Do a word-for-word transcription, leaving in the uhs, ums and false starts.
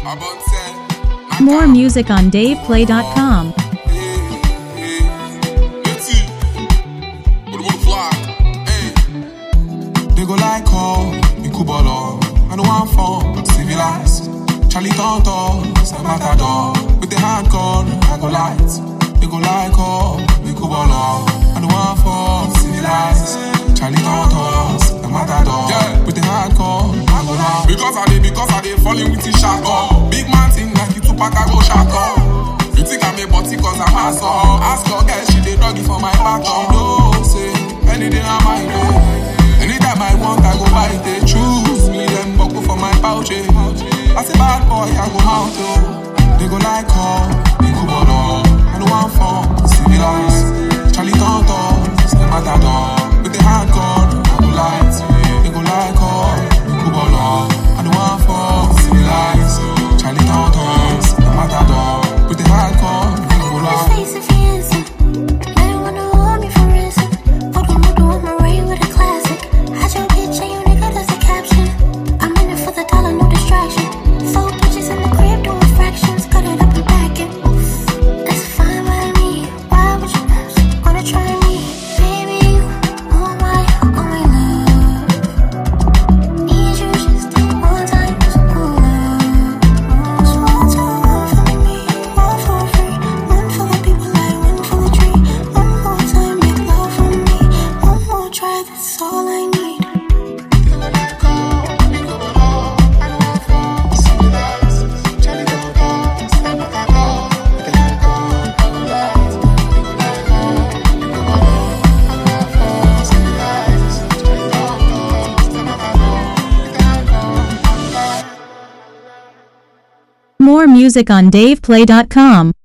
More music on dave play dot com. They go like oh, Ikubolo, I don't want for civilized. Charlie Tonto, Sam Matador, with the hardcore, I go light. They go like oh, Ikubolo, I don't want for civilized. Charlie Tonto, Sam Matador, yeah, with the hardcore, I go light. Because I did, because I did falling with the shackle. Big man thing like you Tupac, I go shackle. You think I'm a body cause I'm a song. Ask your girl, she did doggy for my back. No, say, any day I'm my way. Anytime I want, I go buy it. They choose me, them buckle for my pouch. Eh. I say bad boy, I go out. Oh. They go like oh, they go bolo. I don't want for civilized. Charlie Tonto, Sam Matador, with the hardcore, I go light. They go like oh, they go bolo. I don't want for civilized. Charlie Tonto, Sam Matador, with the hardcore, I go light. More music on dave play dot com.